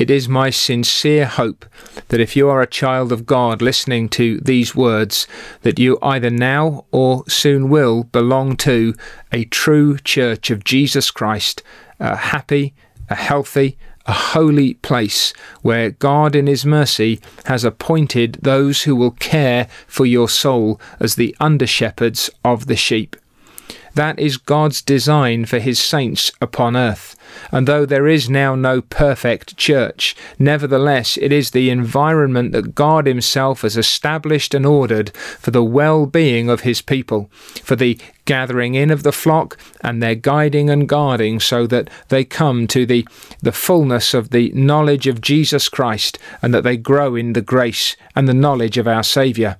It is my sincere hope that if you are a child of God listening to these words, that you either now or soon will belong to a true church of Jesus Christ, a happy, a healthy, a holy place where God in his mercy has appointed those who will care for your soul as the under-shepherds of the sheep. That is God's design for his saints upon earth. And though there is now no perfect church, nevertheless it is the environment that God himself has established and ordered for the well-being of his people, for the gathering in of the flock and their guiding and guarding, so that they come to the fullness of the knowledge of Jesus Christ, and that they grow in the grace and the knowledge of our Saviour.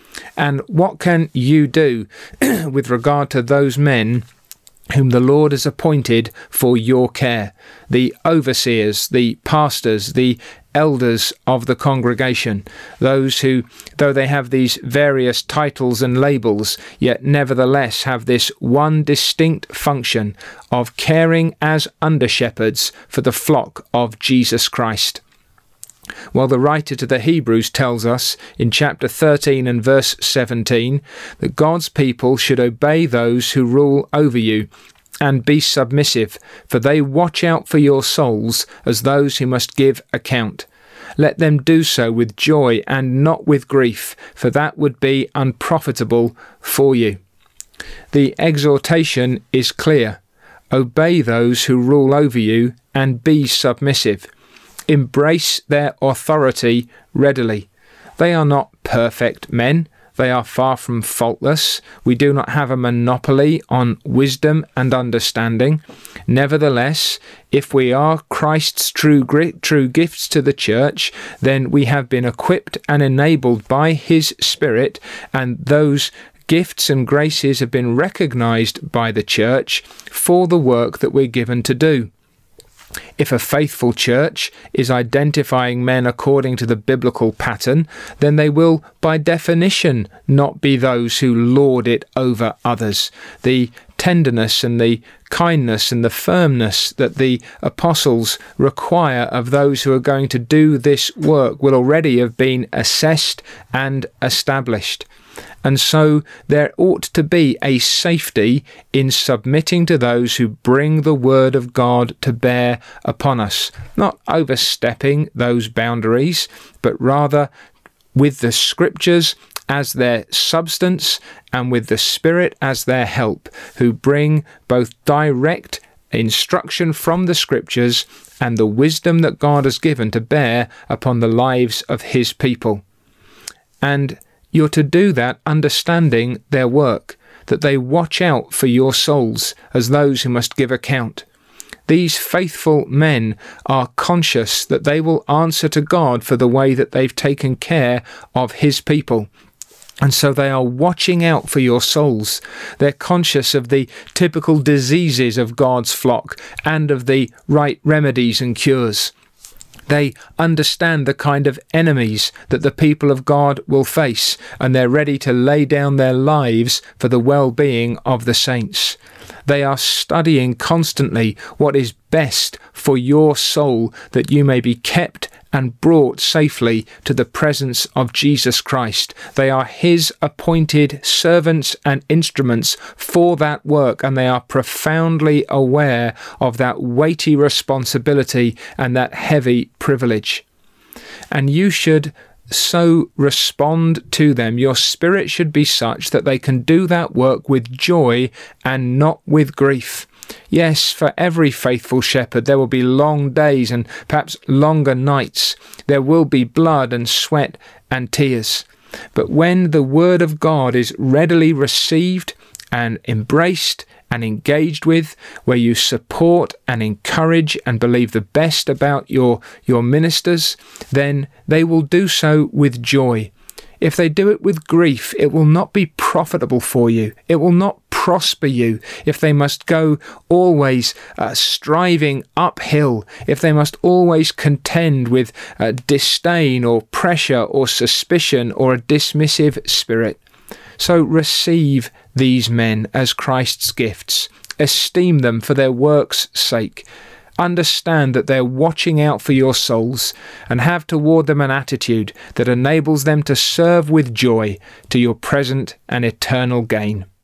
And what can you do with regard to those men whom the Lord has appointed for your care, the overseers, the pastors, the elders of the congregation, those who, though they have these various titles and labels, yet nevertheless have this one distinct function of caring as under-shepherds for the flock of Jesus Christ? Well, the writer to the Hebrews tells us in chapter 13 and verse 17 that God's people should obey those who rule over you and be submissive, for they watch out for your souls as those who must give account. Let them do so with joy and not with grief, for that would be unprofitable for you. The exhortation is clear. Obey those who rule over you and be submissive. Embrace their authority readily. They are not perfect men. They are far from faultless. We do not have a monopoly on wisdom and understanding. Nevertheless, if we are Christ's true gifts to the church, then we have been equipped and enabled by his Spirit, and those gifts and graces have been recognized by the church for the work that we're given to do. If a faithful church is identifying men according to the biblical pattern, then they will, by definition, not be those who lord it over others. The tenderness and the kindness and the firmness that the apostles require of those who are going to do this work will already have been assessed and established. And so there ought to be a safety in submitting to those who bring the word of God to bear upon us, not overstepping those boundaries, but rather with the scriptures as their substance and with the Spirit as their help, who bring both direct instruction from the scriptures and the wisdom that God has given to bear upon the lives of his people. And you're to do that understanding their work, that they watch out for your souls as those who must give account. These faithful men are conscious that they will answer to God for the way that they've taken care of his people. And so they are watching out for your souls. They're conscious of the typical diseases of God's flock and of the right remedies and cures. They understand the kind of enemies that the people of God will face, and they're ready to lay down their lives for the well-being of the saints. They are studying constantly what is best for your soul, that you may be kept and brought safely to the presence of Jesus Christ. They are his appointed servants and instruments for that work, and they are profoundly aware of that weighty responsibility and that heavy privilege. And you should so respond to them. Your spirit should be such that they can do that work with joy and not with grief. Yes, for every faithful shepherd there will be long days and perhaps longer nights. There will be blood and sweat and tears. But when the word of God is readily received and embraced and engaged with, where you support and encourage and believe the best about your ministers, then they will do so with joy. If they do it with grief, it will not be profitable for you. It will not prosper you. If they must go always striving uphill, if they must always contend with disdain or pressure or suspicion or a dismissive spirit. So receive these men as Christ's gifts. Esteem them for their work's sake. understand that they're watching out for your souls, and have toward them an attitude that enables them to serve with joy to your present and eternal gain.